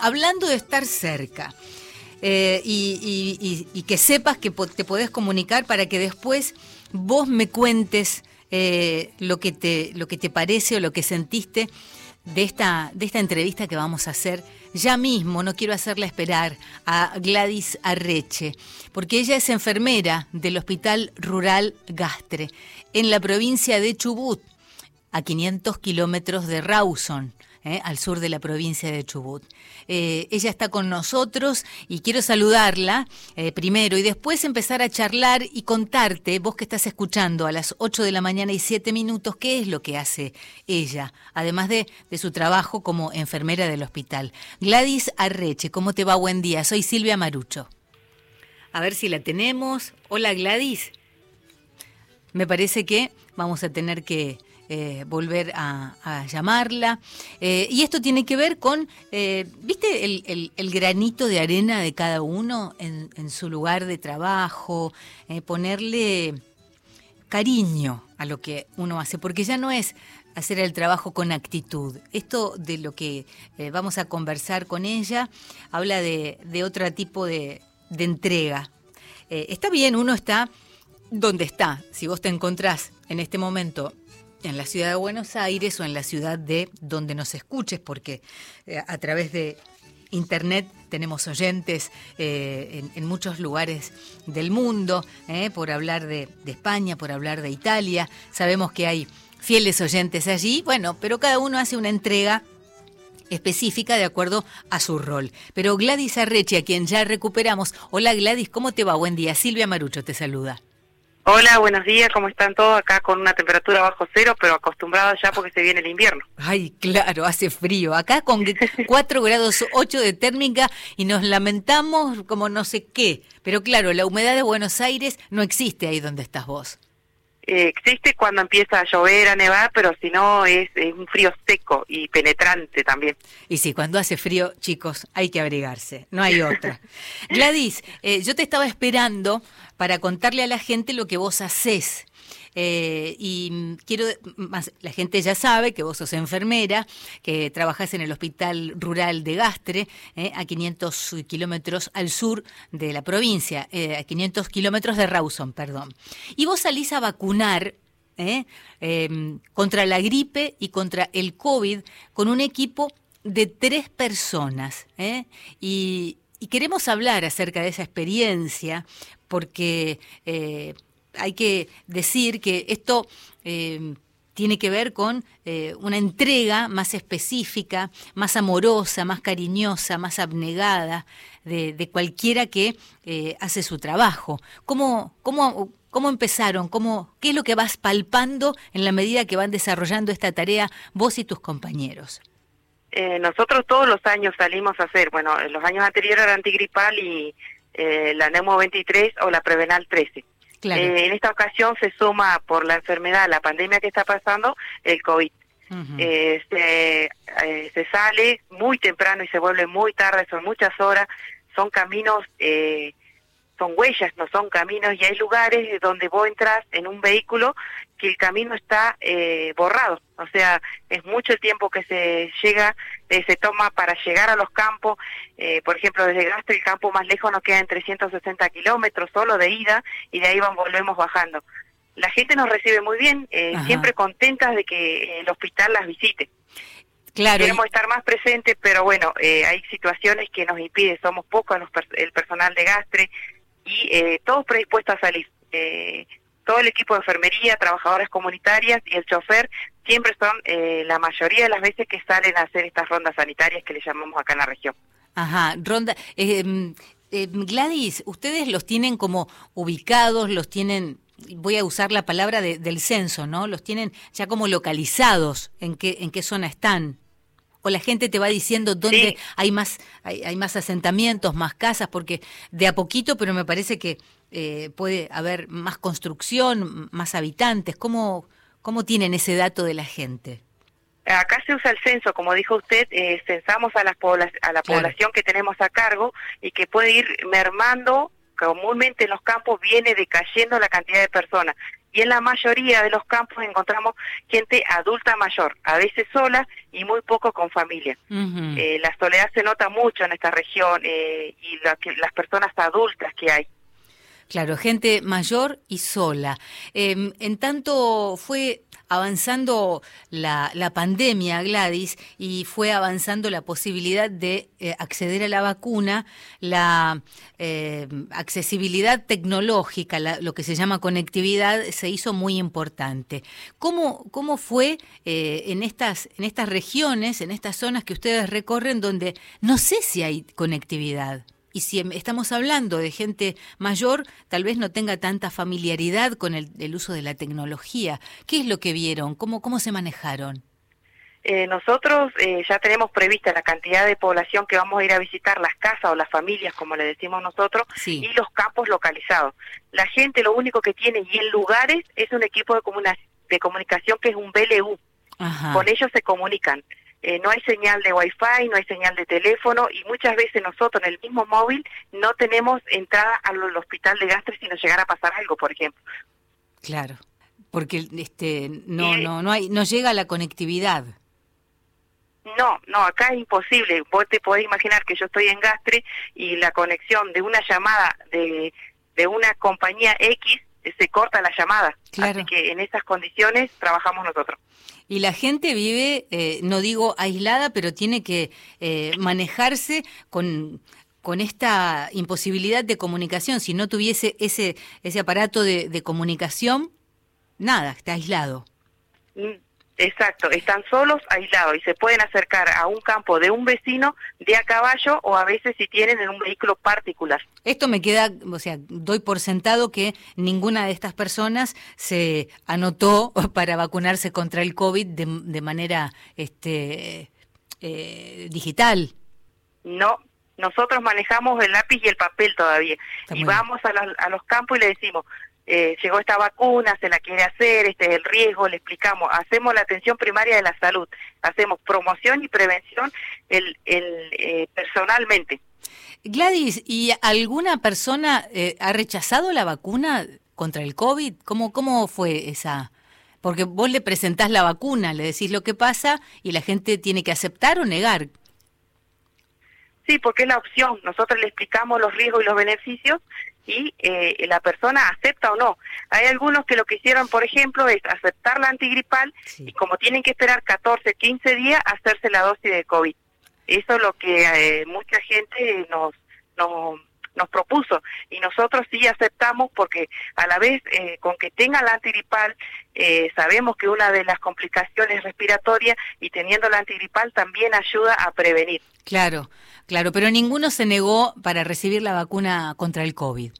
hablando de estar cerca, y que sepas que te podés comunicar para que después vos me cuentes lo que te parece o lo que sentiste de esta entrevista que vamos a hacer ya mismo. No quiero hacerla esperar a Gladys Arreche, porque ella es enfermera del Hospital Rural Gastre, en la provincia de Chubut, a 500 kilómetros de Rawson, al sur de la provincia de Chubut. Ella está con nosotros y quiero saludarla primero y después empezar a charlar y contarte, vos que estás escuchando a las 8 de la mañana y 7 minutos, qué es lo que hace ella, además de su trabajo como enfermera del hospital. Gladys Arreche, ¿cómo te va? Buen día, soy Silvia Marucho. A ver si la tenemos. Hola, Gladys. Me parece que vamos a tener que volver a llamarla. Y esto tiene que ver con, ¿viste el granito de arena de cada uno en su lugar de trabajo? Ponerle cariño a lo que uno hace, porque ya no es hacer el trabajo con actitud. Esto de lo que vamos a conversar con ella habla de otro tipo de entrega. Está bien, uno está donde está. Si vos te encontrás en este momento en la ciudad de Buenos Aires o en la ciudad de donde nos escuches, porque a través de internet tenemos oyentes en muchos lugares del mundo, por hablar de España, por hablar de Italia. Sabemos que hay fieles oyentes allí, bueno, pero cada uno hace una entrega específica de acuerdo a su rol. Pero Gladys Arreche, a quien ya recuperamos. Hola, Gladys, ¿cómo te va? Buen día. Silvia Marucho te saluda. Hola, buenos días, ¿cómo están todos? Acá con una temperatura bajo cero, pero acostumbrados ya porque se viene el invierno. Ay, claro, hace frío. Acá con 4 grados 8 de térmica y nos lamentamos como no sé qué. Pero claro, la humedad de Buenos Aires no existe ahí donde estás vos. Existe cuando empieza a llover, a nevar, pero si no es un frío seco y penetrante también. Y sí, cuando hace frío, chicos, hay que abrigarse, no hay otra. Gladys, yo te estaba esperando para contarle a la gente lo que vos hacés. Y quiero, la gente ya sabe que vos sos enfermera, que trabajás en el Hospital Rural de Gastre, a 500 kilómetros al sur de la provincia, a 500 kilómetros de Rawson, perdón. Y vos salís a vacunar contra la gripe y contra el COVID con un equipo de 3 personas. Y queremos hablar acerca de esa experiencia porque hay que decir que esto tiene que ver con una entrega más específica, más amorosa, más cariñosa, más abnegada de cualquiera que hace su trabajo. ¿Cómo empezaron? ¿Qué es lo que vas palpando en la medida que van desarrollando esta tarea vos y tus compañeros? Nosotros todos los años salimos a hacer, bueno, los años anteriores era antigripal y la Neumo 23 o la Prevenal 13. Claro. En esta ocasión se suma por la enfermedad, la pandemia que está pasando, el COVID. Uh-huh. Se sale muy temprano y se vuelve muy tarde, son muchas horas, son caminos, son huellas, no son caminos, y hay lugares donde vos entras en un vehículo que el camino está borrado, o sea, es mucho el tiempo que se toma para llegar a los campos. Por ejemplo, desde Gastre el campo más lejos nos queda en 360 kilómetros solo de ida, y de ahí volvemos bajando. La gente nos recibe muy bien, siempre contentas de que el hospital las visite. Claro. Queremos estar más presentes, pero bueno, hay situaciones que nos impiden, somos pocos el personal de Gastre, y todos predispuestos a salir. Todo el equipo de enfermería, trabajadoras comunitarias y el chofer siempre son la mayoría de las veces que salen a hacer estas rondas sanitarias que le llamamos acá en la región. Ajá, ronda. Gladys, ustedes los tienen como ubicados, los tienen, voy a usar la palabra del censo, ¿no? Los tienen ya como localizados, en qué zona están. O la gente te va diciendo dónde sí. hay más asentamientos, más casas, porque de a poquito, pero me parece que puede haber más construcción, más habitantes. ¿Cómo tienen ese dato de la gente? Acá se usa el censo, como dijo usted, censamos a la población que tenemos a cargo y que puede ir mermando. Comúnmente en los campos viene decayendo la cantidad de personas. Y en la mayoría de los campos encontramos gente adulta mayor, a veces sola y muy poco con familia. Ujú. La soledad se nota mucho en esta región y las personas adultas que hay. Claro, gente mayor y sola. En tanto fue avanzando la pandemia, Gladys, y fue avanzando la posibilidad de acceder a la vacuna, la accesibilidad tecnológica, lo que se llama conectividad, se hizo muy importante. ¿Cómo fue en estas regiones, en estas zonas que ustedes recorren, donde no sé si hay conectividad? Y si estamos hablando de gente mayor, tal vez no tenga tanta familiaridad con el uso de la tecnología. ¿Qué es lo que vieron? ¿Cómo se manejaron? Nosotros ya tenemos prevista la cantidad de población que vamos a ir a visitar, las casas o las familias, como le decimos nosotros, Sí. y los campos localizados. La gente lo único que tiene, y en lugares, es un equipo de comunicación que es un BLU. Ajá. Con ellos se comunican. No hay señal de Wi-Fi, no hay señal de teléfono, y muchas veces nosotros en el mismo móvil no tenemos entrada al hospital de Gastres si nos llegara a pasar algo, por ejemplo. Claro, porque no llega la conectividad. No, acá es imposible. Vos te podés imaginar que yo estoy en Gastres y la conexión de una llamada de una compañía X se corta la llamada. Claro. Así que en esas condiciones trabajamos nosotros. Y la gente vive, no digo aislada, pero tiene que manejarse con esta imposibilidad de comunicación. Si no tuviese ese aparato de comunicación, nada, está aislado. Exacto, están solos, aislados, y se pueden acercar a un campo de un vecino de a caballo, o a veces si tienen en un vehículo particular. Esto me queda, o sea, doy por sentado que ninguna de estas personas se anotó para vacunarse contra el COVID de manera digital. No, nosotros manejamos el lápiz y el papel todavía. Y vamos a los campos y le decimos, llegó esta vacuna, se la quiere hacer, este es el riesgo, le explicamos, hacemos la atención primaria de la salud, hacemos promoción y prevención personalmente. Gladys, ¿y alguna persona ha rechazado la vacuna contra el COVID? ¿Cómo fue esa? Porque vos le presentás la vacuna, le decís lo que pasa y la gente tiene que aceptar o negar. Sí, porque es la opción. Nosotros le explicamos los riesgos y los beneficios y la persona acepta o no. Hay algunos que lo que hicieron, por ejemplo, es aceptar la antigripal, sí, y como tienen que esperar 14, 15 días, hacerse la dosis de COVID. Eso es lo que mucha gente nos propuso, y nosotros sí aceptamos porque a la vez con que tenga la antigripal sabemos que una de las complicaciones respiratorias, y teniendo la antigripal también ayuda a prevenir. Claro, pero ninguno se negó para recibir la vacuna contra el COVID.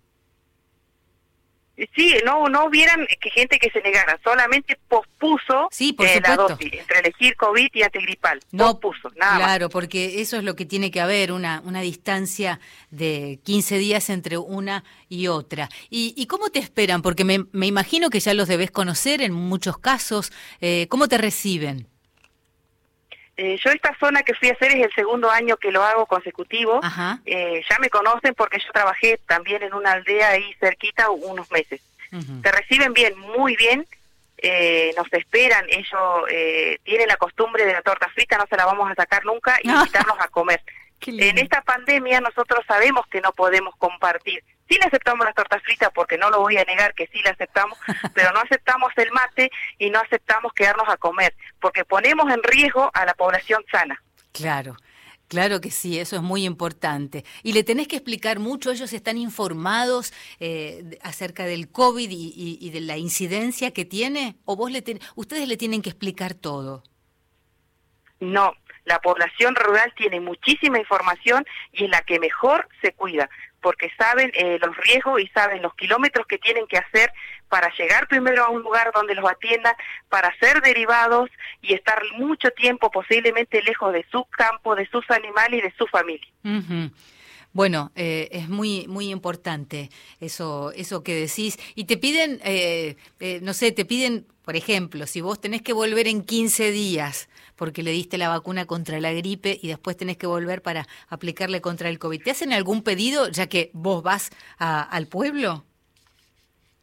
Sí, no hubieran gente que se negara, solamente pospuso sí, por la dosis, entre elegir COVID y antigripal, pospuso, nada más. Claro, porque eso es lo que tiene que haber, una distancia de 15 días entre una y otra. ¿Y cómo te esperan? Porque me imagino que ya los debés conocer en muchos casos. ¿Cómo te reciben? Yo esta zona que fui a hacer es el segundo año que lo hago consecutivo. Ya me conocen porque yo trabajé también en una aldea ahí cerquita unos meses. Te reciben bien, muy bien, nos esperan, ellos tienen la costumbre de la torta frita, no se la vamos a sacar nunca, y invitarnos a comer. En esta pandemia nosotros sabemos que no podemos compartir. Sí le aceptamos las tortas fritas, porque no lo voy a negar que sí le aceptamos, pero no aceptamos el mate y no aceptamos quedarnos a comer, porque ponemos en riesgo a la población sana. Claro que sí, eso es muy importante. Y le tenés que explicar mucho, ellos están informados acerca del COVID y de la incidencia que tiene, o ustedes le tienen que explicar todo. No, la población rural tiene muchísima información y es la que mejor se cuida, porque saben los riesgos y saben los kilómetros que tienen que hacer para llegar primero a un lugar donde los atiendan, para ser derivados y estar mucho tiempo posiblemente lejos de su campo, de sus animales y de su familia. Bueno, es muy importante eso que decís. Y te piden, te piden, por ejemplo, si vos tenés que volver en 15 días porque le diste la vacuna contra la gripe y después tenés que volver para aplicarle contra el COVID, ¿te hacen algún pedido ya que vos vas al pueblo?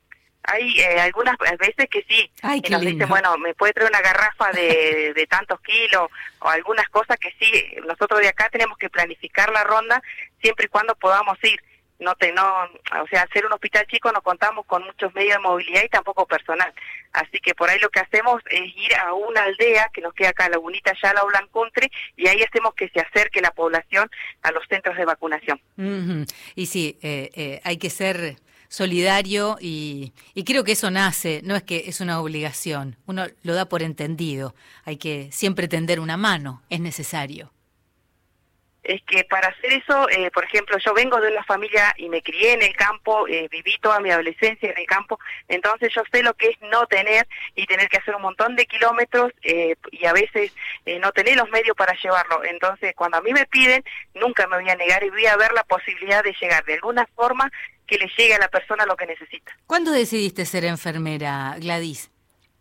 Hay algunas veces que sí, Ay, qué nos lindo. dicen, bueno, me puede traer una garrafa de tantos kilos, o algunas cosas que sí, nosotros de acá tenemos que planificar la ronda siempre y cuando podamos ir. O sea, al ser un hospital chico no contamos con muchos medios de movilidad y tampoco personal. Así que por ahí lo que hacemos es ir a una aldea que nos queda acá, Lagunita Yala o Blancontre, y ahí hacemos que se acerque la población a los centros de vacunación. Y sí, hay que ser solidario y creo que eso nace, no es que es una obligación, uno lo da por entendido, hay que siempre tender una mano, es necesario. Es que para hacer eso, por ejemplo, yo vengo de una familia y me crié en el campo, viví toda mi adolescencia en el campo, entonces yo sé lo que es no tener y tener que hacer un montón de kilómetros y a veces no tener los medios para llevarlo. Entonces, cuando a mí me piden, nunca me voy a negar y voy a ver la posibilidad de llegar de alguna forma que le llegue a la persona lo que necesita. ¿Cuándo decidiste ser enfermera, Gladys?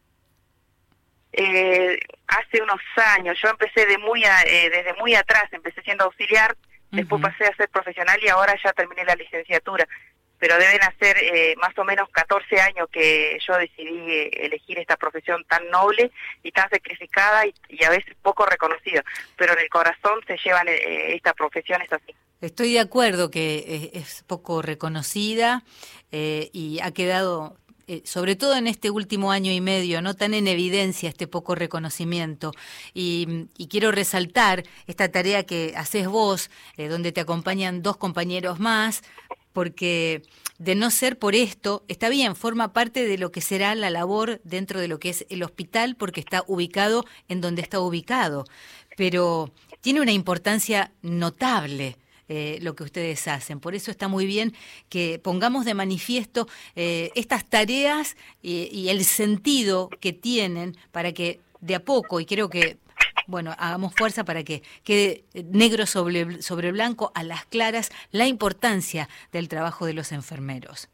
Hace unos años, yo empecé desde muy atrás, empecé siendo auxiliar, después pasé a ser profesional y ahora ya terminé la licenciatura, pero deben hacer más o menos 14 años que yo decidí elegir esta profesión tan noble y tan sacrificada y a veces poco reconocida, pero en el corazón se llevan esta profesión, es así. Estoy de acuerdo que es poco reconocida y ha quedado... sobre todo en este último año y medio, no tan en evidencia este poco reconocimiento. Y quiero resaltar esta tarea que haces vos, donde te acompañan 2 compañeros más, porque de no ser por esto, está bien, forma parte de lo que será la labor dentro de lo que es el hospital, porque está ubicado en donde está ubicado, pero tiene una importancia notable. Lo que ustedes hacen. Por eso está muy bien que pongamos de manifiesto estas tareas y el sentido que tienen para que de a poco, y creo que, bueno, hagamos fuerza para que quede negro sobre blanco, a las claras, la importancia del trabajo de los enfermeros.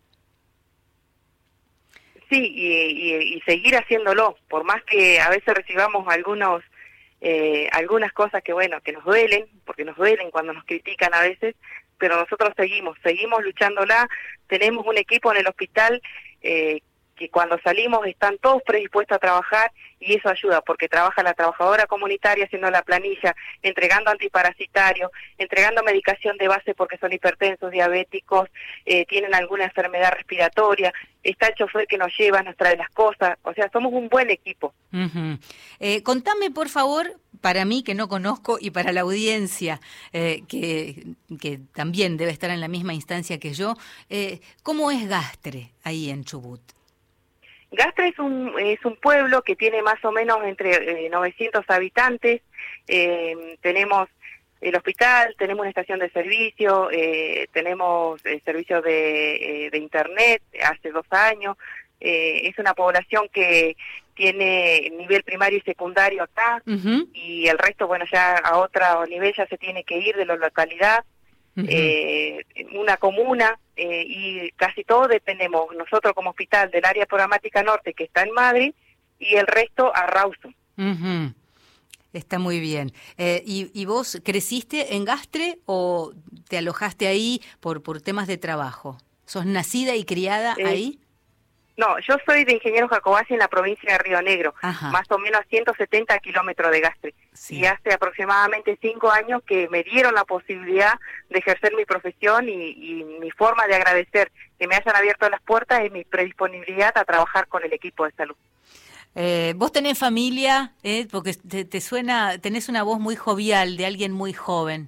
Sí, y seguir haciéndolo, por más que a veces recibamos algunas cosas que bueno, que nos duelen, porque nos duelen cuando nos critican a veces, pero nosotros seguimos luchándola, tenemos un equipo en el hospital que cuando salimos están todos predispuestos a trabajar y eso ayuda, porque trabaja la trabajadora comunitaria haciendo la planilla, entregando antiparasitarios, entregando medicación de base porque son hipertensos, diabéticos, tienen alguna enfermedad respiratoria, está el chofer que nos lleva, nos trae las cosas, o sea, somos un buen equipo. Contame, por favor, para mí que no conozco y para la audiencia que también debe estar en la misma instancia que yo, ¿cómo es Gastre ahí en Chubut? Gastre es un pueblo que tiene más o menos entre 900 habitantes, tenemos el hospital, tenemos una estación de servicio, tenemos servicio de internet hace 2 años, es una población que tiene nivel primario y secundario acá, y el resto, bueno, ya a otro nivel ya se tiene que ir de la localidad, una comuna, y casi todos dependemos, nosotros como hospital, del área programática norte que está en Madrid, y el resto a Rawson. Está muy bien. ¿Y vos creciste en Gastre o te alojaste ahí por temas de trabajo? ¿Sos nacida y criada ahí? No, yo soy de Ingeniero Jacobacci en la provincia de Río Negro, más o menos 170 kilómetros de Gastre. Sí. Y hace aproximadamente 5 años que me dieron la posibilidad de ejercer mi profesión y mi forma de agradecer que me hayan abierto las puertas es mi predisponibilidad a trabajar con el equipo de salud. Vos tenés familia, porque te suena, tenés una voz muy jovial de alguien muy joven.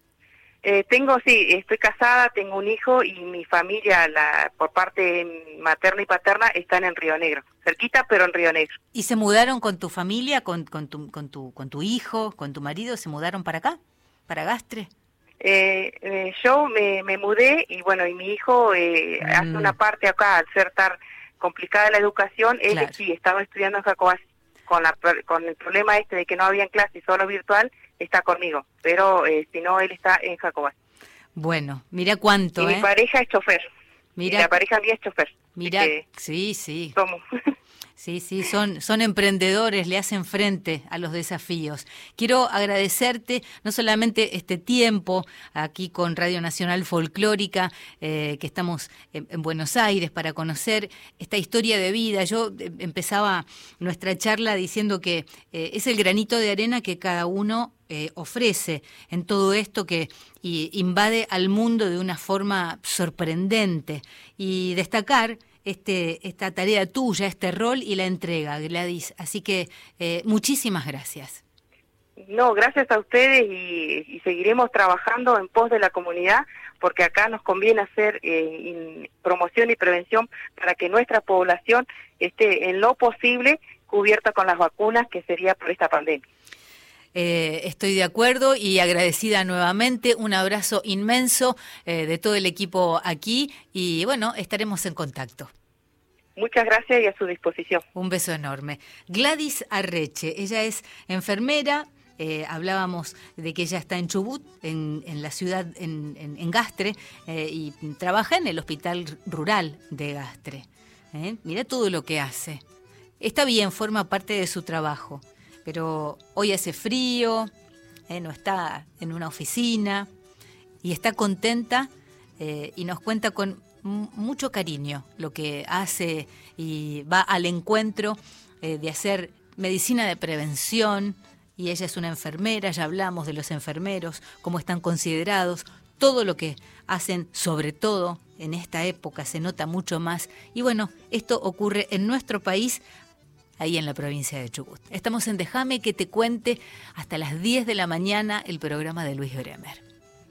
Estoy casada, tengo un hijo y mi familia, por parte materna y paterna, están en Río Negro, cerquita pero en Río Negro. ¿Y se mudaron con tu familia, con tu hijo, con tu marido, se mudaron para acá, para Gastre? Yo me mudé y bueno, y mi hijo hace una parte acá, al ser tan complicada la educación, él claro. Sí, estaba estudiando en Jacobacci, con el problema de que no había clase, solo virtual, está conmigo, pero si no, él está en Jacobacci. Bueno, mira cuánto, y mi pareja es chofer, mira, y la pareja mía es chofer. Mira, sí. Somos. Sí, sí, son emprendedores, le hacen frente a los desafíos. Quiero agradecerte no solamente este tiempo aquí con Radio Nacional Folclórica, que estamos en Buenos Aires para conocer esta historia de vida. Yo empezaba nuestra charla diciendo que es el granito de arena que cada uno ofrece en todo esto que invade al mundo de una forma sorprendente, y destacar esta tarea tuya, este rol y la entrega, Gladys. Así que muchísimas gracias. No, gracias a ustedes y seguiremos trabajando en pos de la comunidad, porque acá nos conviene hacer promoción y prevención para que nuestra población esté en lo posible cubierta con las vacunas, que sería por esta pandemia. Estoy de acuerdo y agradecida nuevamente. Un abrazo inmenso de todo el equipo aquí y bueno, estaremos en contacto. Muchas gracias y a su disposición. Un beso enorme. Gladys Arreche, ella es enfermera. Hablábamos de que ella está en Chubut, en la ciudad, en Gastre, y trabaja en el hospital rural de Gastre. Mira todo lo que hace. Está bien, forma parte de su trabajo. Pero hoy hace frío, no está en una oficina y está contenta y nos cuenta con mucho cariño lo que hace y va al encuentro de hacer medicina de prevención. Y ella es una enfermera, ya hablamos de los enfermeros, cómo están considerados, todo lo que hacen, sobre todo en esta época se nota mucho más. Y bueno, esto ocurre en nuestro país, ahí en la provincia de Chubut. Estamos en Déjame que te cuente hasta las 10 de la mañana, el programa de Luis Bremer.